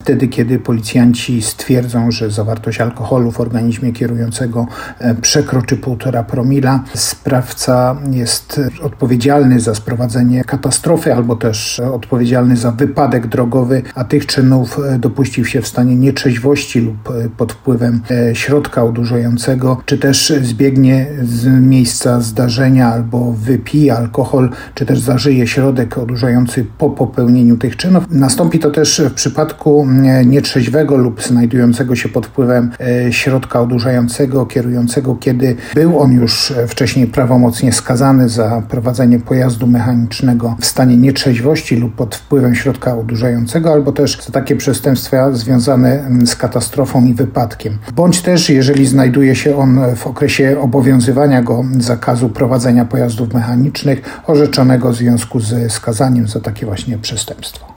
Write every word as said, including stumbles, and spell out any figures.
wtedy, kiedy policjanci stwierdzą, że zawartość alkoholu w organizmie kierującego przekroczy półtora promila, sprawca jest odpowiedzialny za sprowadzenie katastrofy albo też odpowiedzialny za wypadek drogowy, a tych czynów dopuścił się w stanie nietrzeźwości lub pod wpływem środka odurzającego, czy też zbiegnie z miejsca zdarzenia albo wypije alkohol, czy też zażyje środek odurzający po popełnieniu tych czynów. Nastąpi to też w przypadku nietrzeźwego lub znajdującego się pod wpływem środka odurzającego kierującego, kiedy był on już wcześniej prawomocnie skazany za prowadzenie pojazdu mechanicznego w stanie nietrzeźwości lub pod wpływem środka odurzającego, albo też za takie przestępstwa związane z katastrofą i wypadkiem. Bądź też, jeżeli znajduje się on w okresie obowiązywania go zakazu prowadzenia pojazdów mechanicznych, orzeczonego w związku z skazaniem za takie właśnie przestępstwo.